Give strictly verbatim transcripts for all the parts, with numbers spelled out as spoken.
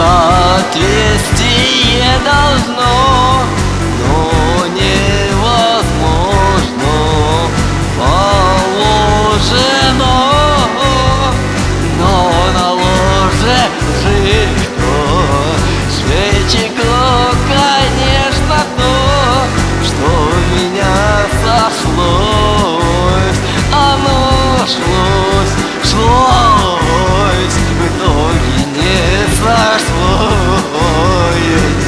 Соответствие должно, но невозможно, положено, но наложено. Свечику, конечно, то, что меня сошлось, оно шлось, шлось, в итоге не сошлось.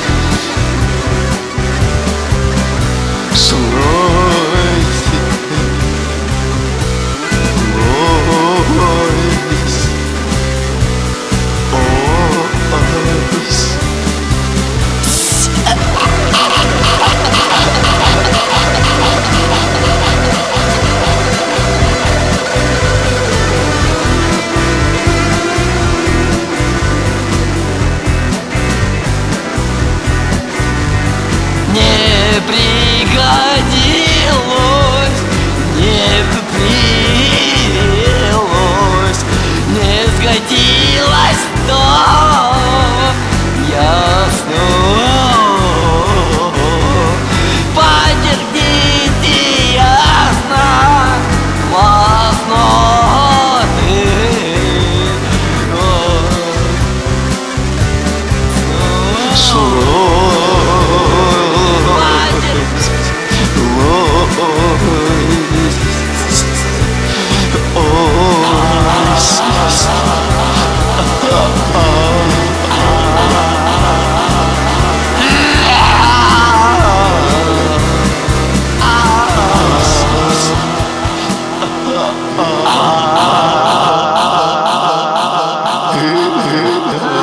Шлось, шлось, ось. Не пригодилось, не прилилось, не сгодилось, то ясно. Подерните ясно, классно ты. Шло. Ah